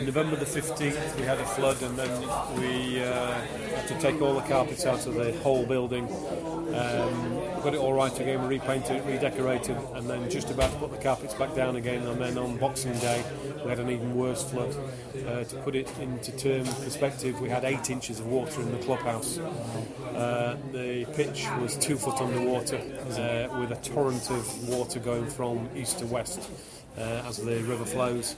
November the 15th, we had a flood, and then we had to take all the carpets out of the whole building. Got it all right again, repainted it, redecorated, and then just about to put the carpets back down again. And then on Boxing Day, we had an even worse flood. To put it into term perspective, we had 8 inches of water in the clubhouse. The pitch was 2 foot underwater, with a torrent of water going from east to west. As the river flows,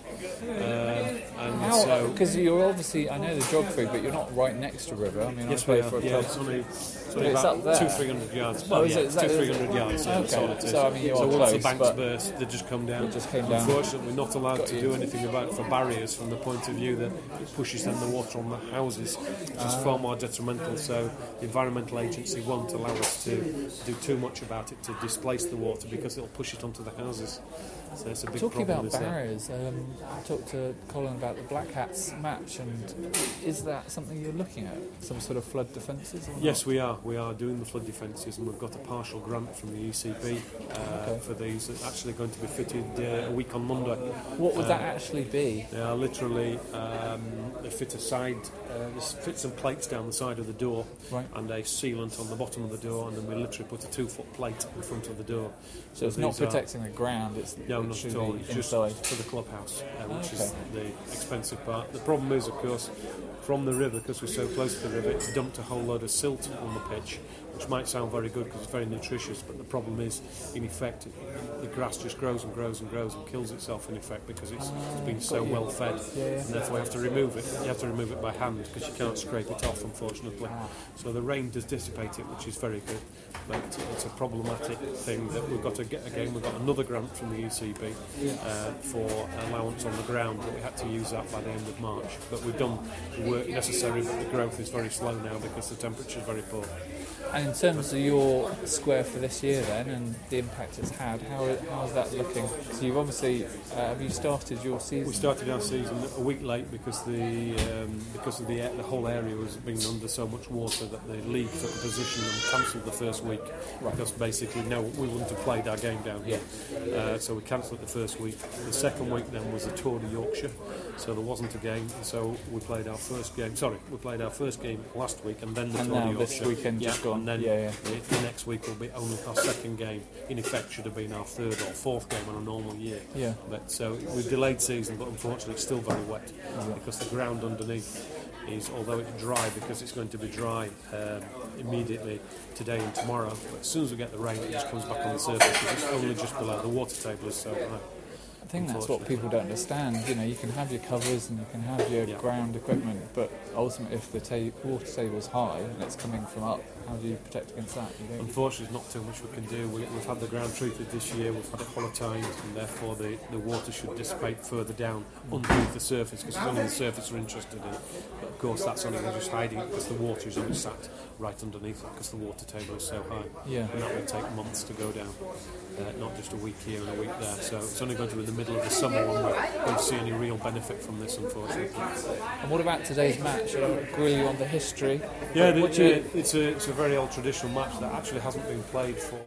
because you're obviously, I know the geography, but you're not right next to a river. I mean, yes, I play for a club. It's only about 200-300 yards. Well, is it 200-300 yards. Okay. That's all it is. So I mean, you're once close, the banks burst, they just come down. Unfortunately, we're not allowed to do anything about it for barriers, from the point of view that it pushes then the water on the houses, which is far more detrimental. So the Environmental Agency won't allow us to do too much about it to displace the water, because it'll push it onto the houses. So it's a big Talking problem. About barriers, I talked to Colin about the Black Hats match, and is that something you're looking at? Some sort of flood defences? Yes, we are. We are doing the flood defences, and we've got a partial grant from the ECB for these. It's actually going to be fitted a week on Monday. What would that actually be? They are literally, they fit a side, fit some plates down the side of the door, right, and a sealant on the bottom of the door, and then we literally put a 2-foot plate in front of the door. So it's not protecting the ground, it's not at all. It's just for the clubhouse, which is the expensive part. The problem is, of course, from the river, because we're so close to the river, it's dumped a whole load of silt on the pitch, which might sound very good because it's very nutritious, but the problem is, in effect, the grass just grows and grows and grows and kills itself, in effect, because it's been so well fed, and therefore you have to remove it. You have to remove it by hand, because you can't scrape it off, unfortunately. So the rain does dissipate it, which is very good, but it's a problematic thing that we've got to get again. We've got another grant from the ECB for allowance on the ground, but we had to use that by the end of March. But we've done the work necessary, but the growth is very slow now because the temperature is very poor. And in terms of your square for this year then, and the impact it's had, how is that looking? So you've obviously, have you started your season? We started our season a week late because the whole area was being under so much water that the league took a position and cancelled the first week, because basically we wouldn't have played our game down here. So we cancelled the first week. The second week then was the Tour de Yorkshire, so there wasn't a game. So we played our first game. We played our first game last week, and then the Tour de Yorkshire. This weekend just gone. And then the next week will be only our second game. In effect, should have been our third or fourth game on a normal year. But so we've delayed season, but unfortunately it's still very wet because the ground underneath is, although it's dry, because it's going to be dry immediately today and tomorrow, but as soon as we get the rain, it just comes back on the surface because it's only just below. The water table is so high. I think that's what people don't understand. You know, you can have your covers and you can have your ground equipment, but ultimately if the water table is high and it's coming from up, how do you protect against that? Unfortunately, there's not too much we can do. We've had the ground treated this year, we've had it hollow-tined, and therefore the water should dissipate further down underneath the surface, because it's only the surface we're interested in. But of course that's only just hiding it because the water is only sat right underneath it because the water table is so high. And that will take months to go down. Not just a week here and a week there. So it's only going to be in the middle of the summer when we won't see any real benefit from this, unfortunately. And what about today's match? I'll grill you on the history. Yeah, it's a very old traditional match that actually hasn't been played for